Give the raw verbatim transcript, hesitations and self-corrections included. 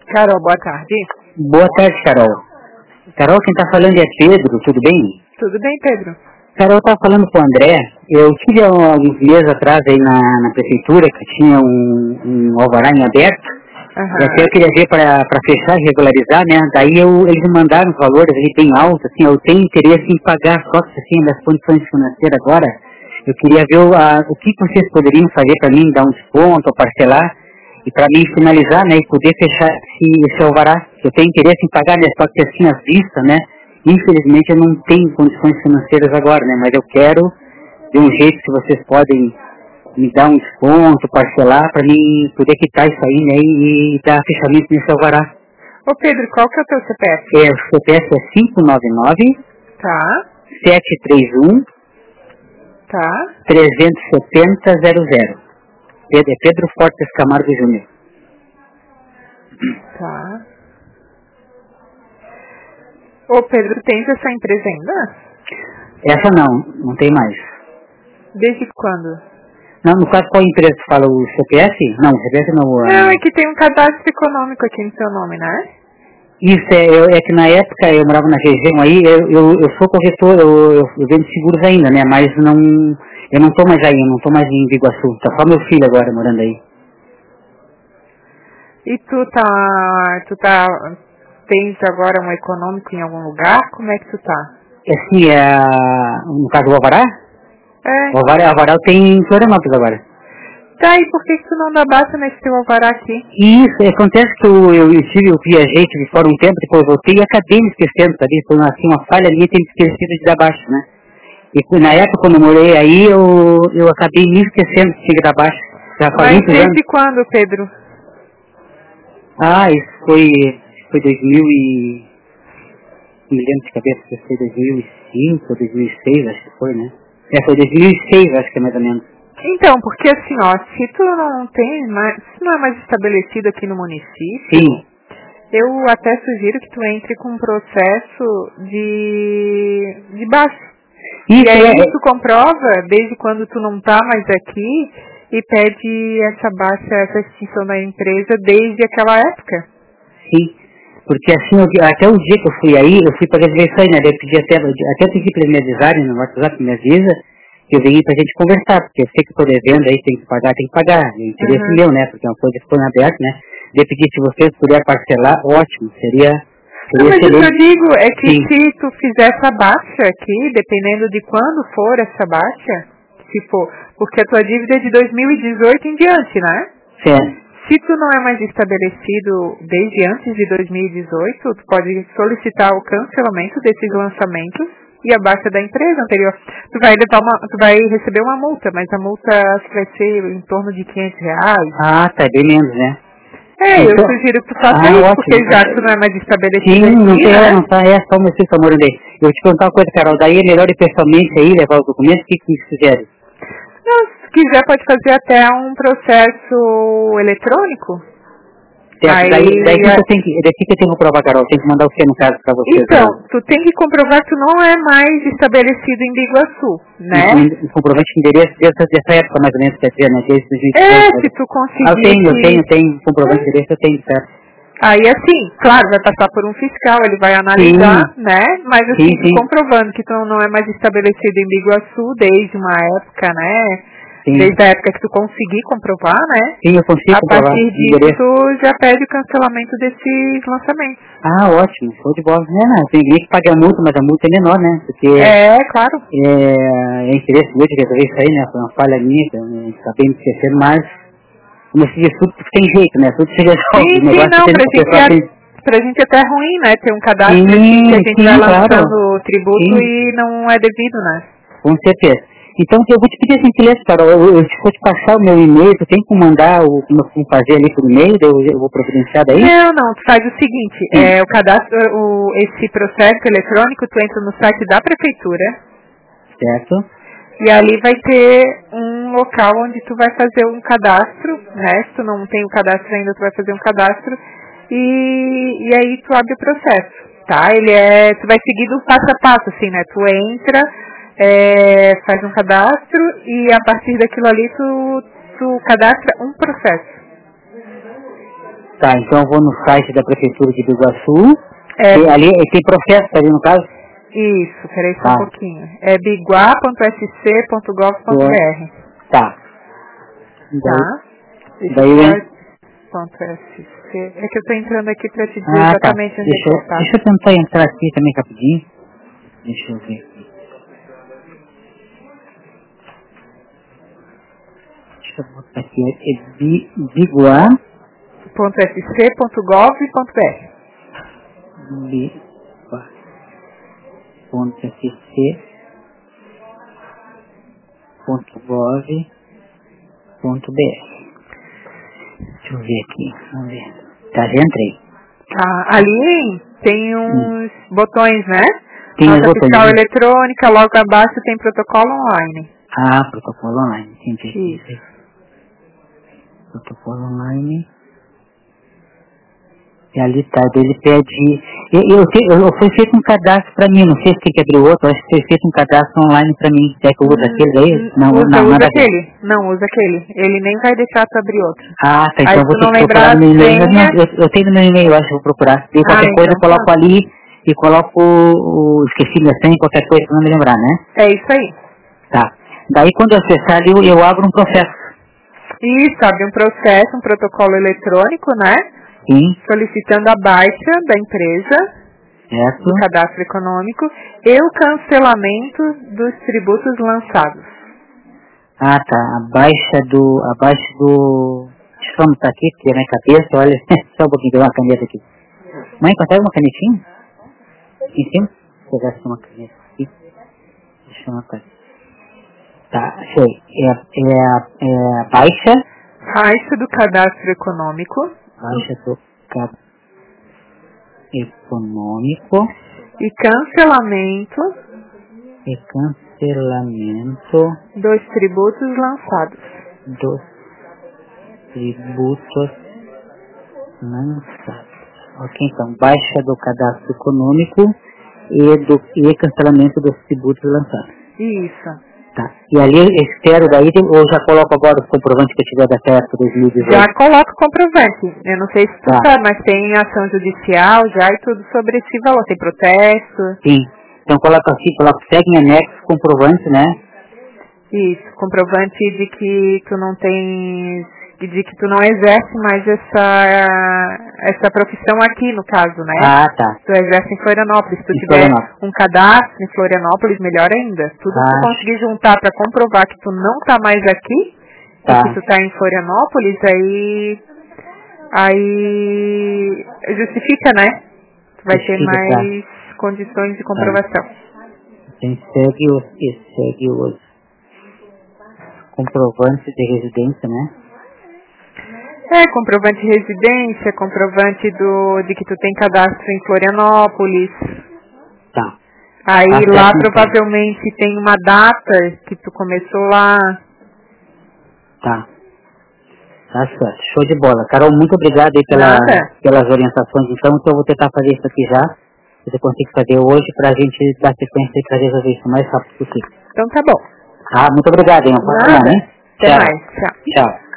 Carol, boa tarde. Boa tarde, Carol. Carol, quem está falando é Pedro, tudo bem? Tudo bem, Pedro. Carol, eu estava falando com o André. Eu tive há alguns meses atrás aí na, na prefeitura que tinha um, um alvará em aberto. Uhum. E até eu queria ver para fechar e regularizar, né? Daí eu, eles me mandaram os valores ali bem altos, assim, eu tenho interesse em pagar, só que assim, das condições financeiras agora, eu queria ver o, a, o que vocês poderiam fazer para mim, dar um desconto ou parcelar, e para mim finalizar, né, e poder fechar esse, esse alvará. Eu tenho interesse em pagar, né, só que assim, as vistas, né, infelizmente eu não tenho condições financeiras agora, né, mas eu quero, de um jeito que vocês podem me dar um desconto, parcelar, para mim poder quitar isso aí, né, e, e dar fechamento nesse alvará. Ô Pedro, qual que é o teu C P F? É, o C P F é cinco nove nove, Tá, sete três um, tá. três sete zero zero zero. É Pedro Fortes Camargo Júnior. Tá. Ô Pedro, tens essa empresa ainda? Essa não, não tem mais. Desde quando? Não, no caso, qual empresa tu fala? O C P F? Não, o C P F não. Uh... Não, é que tem um cadastro econômico aqui no seu nome, né? Isso, é, eu, é que na época eu morava na região aí, eu, eu, eu sou corretor, eu, eu, eu vendo seguros ainda, né? Mas não, eu não tô mais aí, eu não tô mais em Biguaçu. Tá só meu filho agora morando aí. E tu tá, tu tá, tens agora um econômico em algum lugar? Como é que tu tá? É assim, é, no caso do Alvará? É. O Alvará, Alvará tem em Florianópolis agora. Tá, e por que que tu não dá baixa nesse teu alvará aqui? Isso, acontece que eu, eu, eu, tive, eu viajei, tive fora um tempo, depois voltei e acabei me esquecendo, sabe? Foi uma, assim, uma falha minha ter me esquecido de dar baixa, né? E na época, quando eu morei aí, eu, eu acabei me esquecendo de dar baixa. Já faz Mas muitos anos. desde quando, Pedro? Ah, isso foi, foi dois mil e... Não me lembro de cabeça, se foi dois mil e cinco ou dois mil e seis, acho que foi, né? É, foi dois mil e seis, acho que é mais ou menos. Então, porque assim, ó, se tu não tem mais, se não é mais estabelecido aqui no município, Sim. eu até sugiro que tu entre com um processo de, de baixa. Isso, e aí é, tu comprova desde quando tu não tá mais aqui e pede essa baixa, essa extinção da empresa desde aquela época. Sim. Porque assim, eu, até o dia que eu fui aí, eu fui para resolver isso aí, né? Eu pedi até, até pedi para eles me avisarem no WhatsApp, me avisa, que eu venho pra gente conversar, porque eu sei que eu tô devendo aí, tem que pagar, tem que pagar. É interesse Uhum. meu, né? Porque é uma coisa que ficou em aberto, né? De pedir, se vocês puderem parcelar, ótimo, seria, seria Não, mas o que eu excelente. digo é que Sim. se tu fizer essa baixa aqui, dependendo de quando for essa baixa, se for, porque a tua dívida é de dois mil e dezoito em diante, né? Certo. Se tu não é mais estabelecido desde antes de dois mil e dezoito, tu pode solicitar o cancelamento desses lançamentos e a baixa da empresa anterior. Tu vai levar uma, tu vai receber uma multa, mas a multa acho que vai ser em torno de quinhentos reais. Ah, tá, bem menos, né? É, Então, eu sugiro que tu faça ah, isso, ótimo. porque já tu não é mais estabelecido Sim, não aqui, tem, né? não tá, é só o meu filho tá morando aí. Eu vou te perguntar uma coisa, Carol, daí é melhor ir pessoalmente aí, levar os documentos, o que que vocês fizeram? Não, se quiser pode fazer até um processo eletrônico. Certo, Aí, daí, daí que é... eu tenho que, daqui que eu tenho que comprovar, Carol, tem que mandar o que no caso pra vocês? Então, Né? tu tem que comprovar que tu não é mais estabelecido em Biguaçu, né? Um, um comprovante de endereço dessa, dessa época, mais ou menos, quer dizer, né? Desde dois mil e É, dezoito, se tu conseguir... ah, eu tenho, eu que... tenho, eu tenho, comprovante de endereço eu tenho, certo? Aí assim, claro, vai passar por um fiscal, ele vai analisar, Sim. né? Mas assim, Sim, tu sim. comprovando que tu não é mais estabelecido em Biguaçu desde uma época, né? Sim. Desde a época que tu conseguir comprovar, né? Sim, eu consigo A comprovar partir o disso, endereço. tu já pede o cancelamento desses lançamentos. Ah, ótimo, show de bola. É, não, tem ninguém que paga a multa, mas a multa é menor, né? Porque É, claro. é, é interesse muito de resolver isso aí, né? Foi uma falha minha, então, né, acabei me esquecendo, mas como se diz, tudo tem jeito, né? Tudo se resolve. Sim, O sim, negócio não, tem pra que gente, pessoal é, tem... pra gente é até ruim, né? Ter um cadastro Sim, assim que a gente sim, vai claro. lançando o tributo Sim. e não é devido, né? Com certeza. Então, eu vou te pedir assim, gentileza, Carol, eu, eu, se for te passar o meu e-mail, tu tem como mandar o como como fazer ali por e-mail, eu, eu vou providenciar daí? Não, não, tu faz o seguinte, Sim. é, o cadastro, o, esse processo eletrônico, tu entra no site da prefeitura Certo. e ali vai ter um local onde tu vai fazer um cadastro, né? Se tu não tem o cadastro ainda, tu vai fazer um cadastro e, e aí tu abre o processo, tá? Ele é, tu vai seguir do passo a passo, assim, né? Tu entra, é, faz um cadastro e a partir daquilo ali tu, tu cadastra um processo. Tá, então eu vou no site da Prefeitura de Biguaçu. É, E ali tem processo ali no caso? isso, peraí só Tá. um pouquinho. É biguá ponto s c ponto gov ponto b r. Tá. Tá? Deixa Daí eu eu- ver. Ponto S C. É que eu tô entrando aqui pra te dizer Ah, tá. exatamente onde Deixa, é eu- que tá. deixa eu tentar entrar aqui também rapidinho. Deixa eu ver aqui. Deixa eu botar aqui. É Bi- Biguá. Ponto S C ponto gov ponto b r. Biguá. Ponto S C. Ponto gov. Ponto B R. Deixa eu ver aqui. Vamos ver. Tá, já entrei. Ah, ali tem uns botões, né? Tem os Nota botões, fiscal né? eletrônica, logo abaixo tem protocolo online. Ah, protocolo online. Entendi. Isso. Protocolo online. E ali tá, ele pede... Eu, eu, te- eu, foi feito um cadastro pra mim, não sei se tem que abrir outro, acho que foi feito um cadastro online pra mim. Quer que eu use aquele daí? Não, usa, não, usa nada a ver. aquele. Não, usa aquele. Ele nem vai deixar tu abrir outro. Ah, tá, então Aí eu vou se tu ter não que lembrar procurar no meu a e-mail. Mas senha... não, eu, eu tenho no meu e-mail, eu acho que eu vou procurar. E qualquer Ah, coisa então eu coloco tá. ali e coloco o... Esqueci minha senha, qualquer coisa pra não me lembrar, né? É isso aí. Tá. Daí quando eu acessar ali, eu, eu abro um processo. Isso, abre um processo, um protocolo eletrônico, né? Sim, Solicitando a baixa da empresa, certo. do cadastro econômico, e o cancelamento dos tributos lançados. Ah, tá. Abaixo do... Abaixo do... Deixa eu anotar aqui, porque é minha cabeça, olha... Só um pouquinho, deu uma caneta aqui. Mãe, consegue uma canetinha? Aqui em cima? Vou pegar aqui uma caneta aqui. Deixa eu anotar aqui. Tá, achei. É, é, a- é a baixa... Baixa do cadastro econômico Baixa do cadastro econômico e cancelamento e cancelamento dos tributos lançados. dos tributos lançados. Ok, então, baixa do cadastro econômico e, do, e cancelamento dos tributos lançados. Isso. Tá. E ali eu espero daí, ou já coloco agora os comprovantes que eu tiver da festa dois mil e dezoito? Já coloca o comprovante. Eu não sei se tu Tá. sabe, mas tem ação judicial já e tudo sobre esse valor. Tem protesto. Sim. Então coloca assim, coloca segue em anexo comprovante, né? Isso. Comprovante de que tu não tens... de que tu não exerce mais essa, essa profissão aqui, no caso, né? Ah, tá. Tu exerce em Florianópolis. Se tu Em tiver Florianópolis. um cadastro em Florianópolis, melhor ainda. Tudo que Ah. tu conseguir juntar para comprovar que tu não tá mais aqui, Tá. e que tu tá em Florianópolis, aí... Aí... justifica, né? Tu vai ter Justifica, tá. mais condições de comprovação. Então segue os, e segue os comprovantes de residência, né? É, comprovante de residência, comprovante do, de que tu tem cadastro em Florianópolis. Tá. Aí Tá lá certo, então. provavelmente tem uma data que tu começou lá. Tá. Tá certo. Show de bola. Carol, muito obrigado aí pela, Nada. pelas orientações. Então, então eu vou tentar fazer isso aqui já. Se você conseguir fazer hoje pra gente dar sequência e pra resolver isso o mais rápido possível. Então tá bom. Ah, muito obrigado, hein? Uma boa Nada. semana, hein? Até Tchau. mais. Tchau. Tchau.